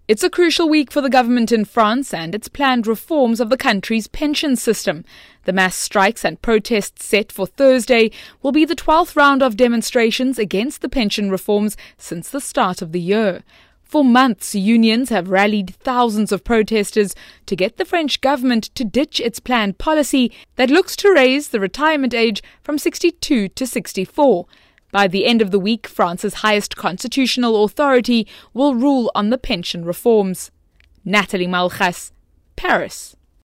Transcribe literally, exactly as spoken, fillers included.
It's a crucial week for the government in France and its planned reforms of the country's pension system. The mass strikes and protests set for Thursday will be the twelfth round of demonstrations against the pension reforms since the start of the year. For months, unions have rallied thousands of protesters to get the French government to ditch its planned policy that looks to raise the retirement age from sixty-two to sixty-four. By the end of the week, France's highest constitutional authority will rule on the pension reforms. Natalie Malchas, Paris.